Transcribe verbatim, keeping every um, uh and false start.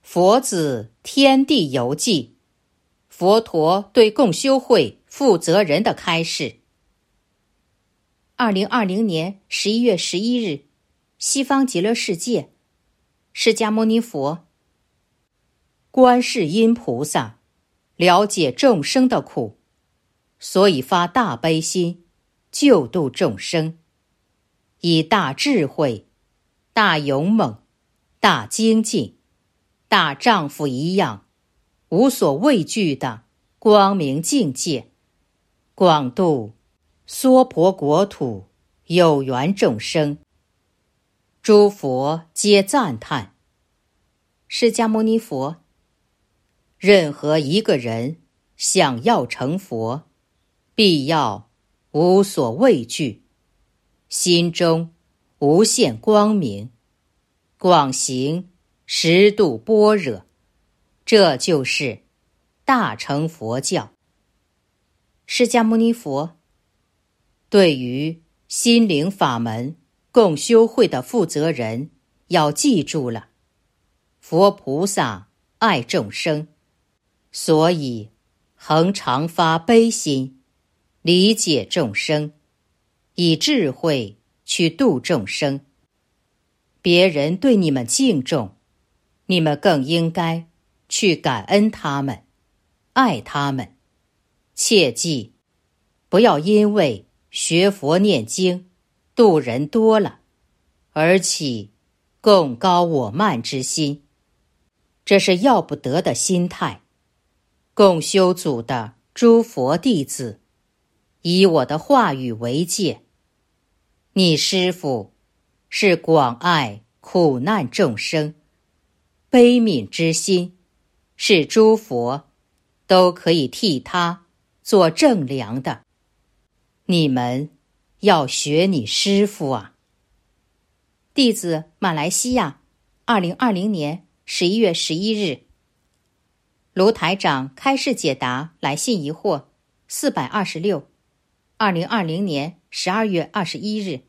佛子天地游记，佛陀对共修会负责人的开示。二零二零年十一月十一日，西方极乐世界，释迦牟尼佛。观世音菩萨了解众生的苦，所以发大悲心，救度众生，以大智慧、大勇猛、大精进、大丈夫一样，无所畏惧的光明境界，广度娑婆国土有缘众生。诸佛皆赞叹。释迦牟尼佛，任何一个人想要成佛，必要无所畏惧，心中无限光明，广行十度般若，这就是大乘佛教。释迦牟尼佛对于心灵法门共修会的负责人要记住了，佛菩萨爱众生，所以恒常发悲心，理解众生，以智慧去度众生。别人对你们敬重，你们更应该去感恩他们，爱他们。切记，不要因为学佛念经度人多了，而起共高我慢之心，这是要不得的心态。共修组的诸佛弟子，以我的话语为戒，你师父是广爱苦难众生，悲悯之心是诸佛都可以替他做正良的，你们要学你师父啊。弟子马来西亚，二零二零年十一月十一日。卢台长开示解答来信疑惑四百二十六，二零二零年十二月二十一日。